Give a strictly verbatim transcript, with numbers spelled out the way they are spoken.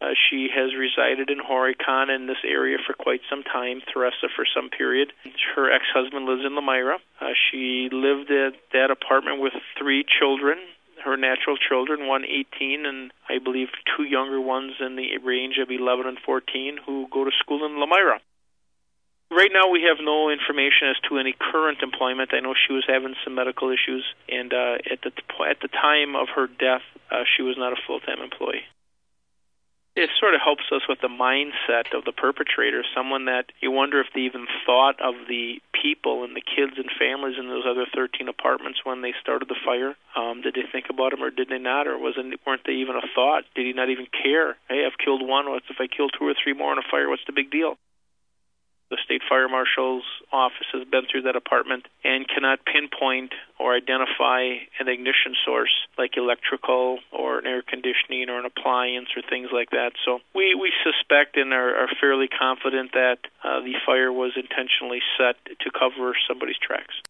Uh, she has resided in Horicon in this area for quite some time, Theresa for some period. Her ex-husband lives in Lomira. Uh, she lived at that apartment with three children, her natural children, one eighteen and I believe two younger ones in the range of eleven and fourteen who go to school in Lomira. Right now we have no information as to any current employment. I know she was having some medical issues, and uh, at the at the time of her death, uh, she was not a full-time employee. It sort of helps us with the mindset of the perpetrator, someone that you wonder if they even thought of the people and the kids and families in those other thirteen apartments when they started the fire. Um, did they think about them or did they not, or wasn't weren't they even a thought? Did he not even care? Hey, I've killed one. What if I kill two or three more in a fire? What's the big deal? The state fire marshal's office has been through that apartment and cannot pinpoint or identify an ignition source like electrical or an air conditioning or an appliance or things like that. So we, we suspect and are, are fairly confident that uh, the fire was intentionally set to cover somebody's tracks.